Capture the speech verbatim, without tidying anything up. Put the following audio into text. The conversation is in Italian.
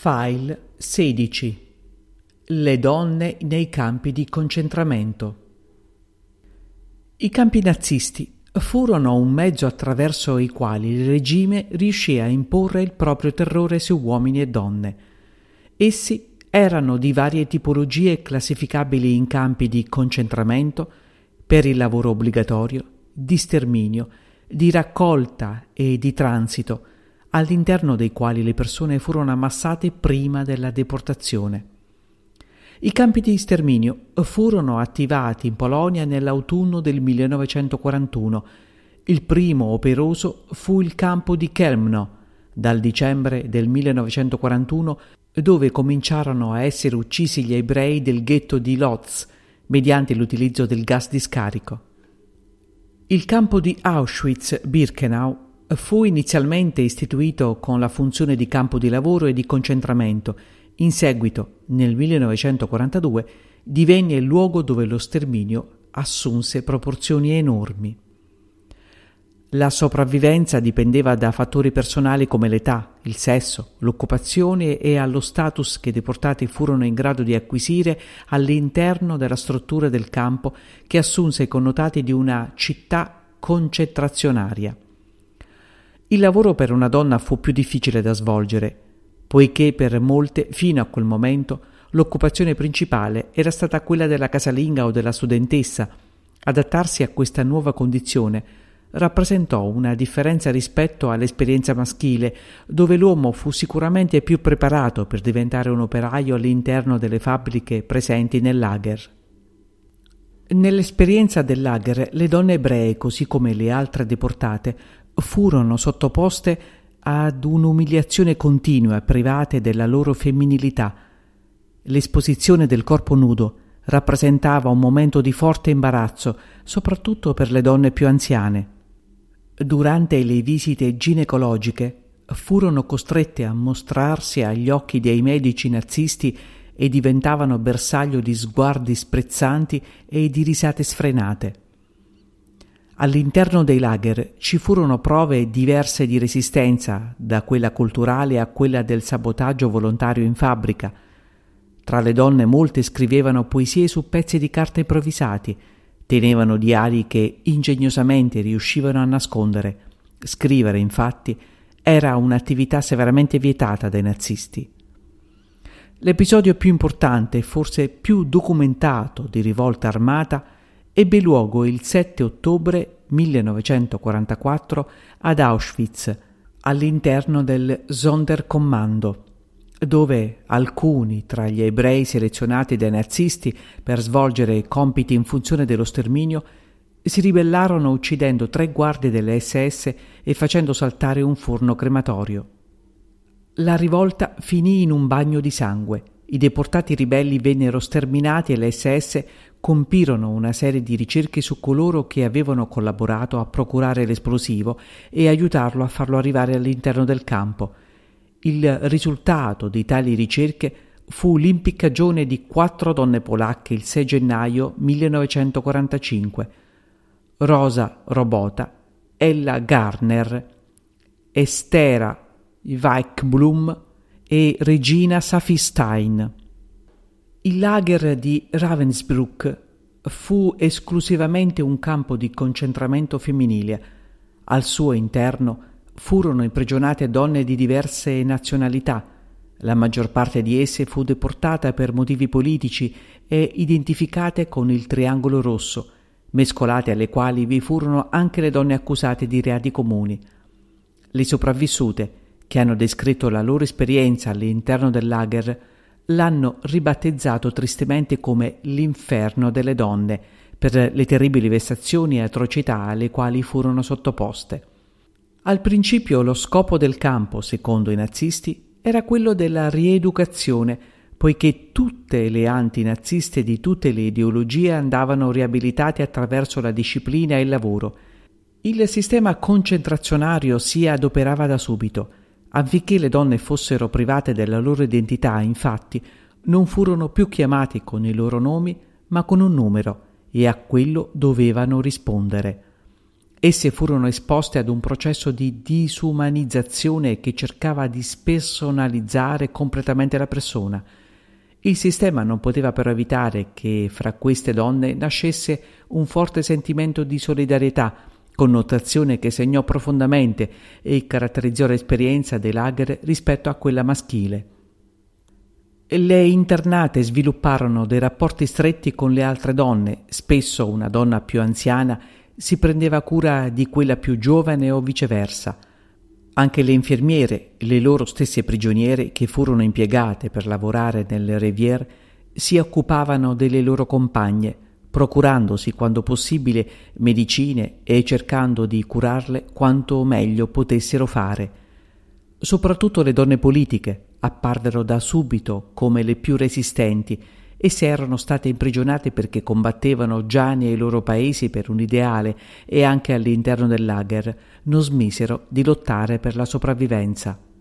File sedici. Le donne nei campi di concentramento. I campi nazisti furono un mezzo attraverso i quali il regime riuscì a imporre il proprio terrore su uomini e donne. Essi erano di varie tipologie classificabili in campi di concentramento, per il lavoro obbligatorio, di sterminio, di raccolta e di transito, all'interno dei quali le persone furono ammassate prima della deportazione. I campi di sterminio furono attivati in Polonia nell'autunno del millenovecentoquarantuno. Il primo operoso fu il campo di Chełmno, dal dicembre del millenovecentoquarantuno, dove cominciarono a essere uccisi gli ebrei del ghetto di Lodz mediante l'utilizzo del gas di scarico. Il campo di Auschwitz-Birkenau fu inizialmente istituito con la funzione di campo di lavoro e di concentramento. In seguito, nel millenovecentoquarantadue, divenne il luogo dove lo sterminio assunse proporzioni enormi. La sopravvivenza dipendeva da fattori personali come l'età, il sesso, l'occupazione e allo status che i deportati furono in grado di acquisire all'interno della struttura del campo, che assunse i connotati di una città concentrazionaria. Il lavoro per una donna fu più difficile da svolgere, poiché per molte, fino a quel momento, l'occupazione principale era stata quella della casalinga o della studentessa. Adattarsi a questa nuova condizione rappresentò una differenza rispetto all'esperienza maschile, dove l'uomo fu sicuramente più preparato per diventare un operaio all'interno delle fabbriche presenti nel lager. Nell'esperienza del lager, le donne ebree, così come le altre deportate, furono sottoposte ad un'umiliazione continua, private della loro femminilità. L'esposizione del corpo nudo rappresentava un momento di forte imbarazzo, soprattutto per le donne più anziane. Durante le visite ginecologiche furono costrette a mostrarsi agli occhi dei medici nazisti e diventavano bersaglio di sguardi sprezzanti e di risate sfrenate. All'interno dei lager ci furono prove diverse di resistenza, da quella culturale a quella del sabotaggio volontario in fabbrica. Tra le donne molte scrivevano poesie su pezzi di carta improvvisati, tenevano diari che ingegnosamente riuscivano a nascondere. Scrivere, infatti, era un'attività severamente vietata dai nazisti. L'episodio più importante e forse più documentato di rivolta armata ebbe luogo il sette ottobre millenovecentoquarantaquattro ad Auschwitz, all'interno del Sonderkommando, dove alcuni tra gli ebrei selezionati dai nazisti per svolgere compiti in funzione dello sterminio si ribellarono uccidendo tre guardie delle esse esse e facendo saltare un forno crematorio. La rivolta finì in un bagno di sangue. I deportati ribelli vennero sterminati e le esse esse compirono una serie di ricerche su coloro che avevano collaborato a procurare l'esplosivo e aiutarlo a farlo arrivare all'interno del campo. Il risultato di tali ricerche fu l'impiccagione di quattro donne polacche il sei gennaio millenovecentoquarantacinque: Rosa Robota, Ella Garner, Estera Weichblum e Regina Safistein. Il lager di Ravensbrück fu esclusivamente un campo di concentramento femminile. Al suo interno furono imprigionate donne di diverse nazionalità. La maggior parte di esse fu deportata per motivi politici e identificate con il Triangolo Rosso, mescolate alle quali vi furono anche le donne accusate di reati comuni. Le sopravvissute, che hanno descritto la loro esperienza all'interno del lager, l'hanno ribattezzato tristemente come l'inferno delle donne per le terribili vessazioni e atrocità alle quali furono sottoposte. Al principio lo scopo del campo, secondo i nazisti, era quello della rieducazione, poiché tutte le antinaziste di tutte le ideologie andavano riabilitate attraverso la disciplina e il lavoro. Il sistema concentrazionario si adoperava da subito. Affinché le donne fossero private della loro identità, infatti, non furono più chiamati con i loro nomi, ma con un numero, e a quello dovevano rispondere. Esse furono esposte ad un processo di disumanizzazione che cercava di spersonalizzare completamente la persona. Il sistema non poteva però evitare che fra queste donne nascesse un forte sentimento di solidarietà, connotazione che segnò profondamente e caratterizzò l'esperienza dei lager rispetto a quella maschile. Le internate svilupparono dei rapporti stretti con le altre donne, spesso una donna più anziana si prendeva cura di quella più giovane o viceversa. Anche le infermiere, le loro stesse prigioniere che furono impiegate per lavorare nelle Riviere, si occupavano delle loro compagne, procurandosi quando possibile medicine e cercando di curarle quanto meglio potessero fare. Soprattutto le donne politiche apparvero da subito come le più resistenti. Esse erano state imprigionate perché combattevano già nei loro paesi per un ideale e anche all'interno del lager non smisero di lottare per la sopravvivenza.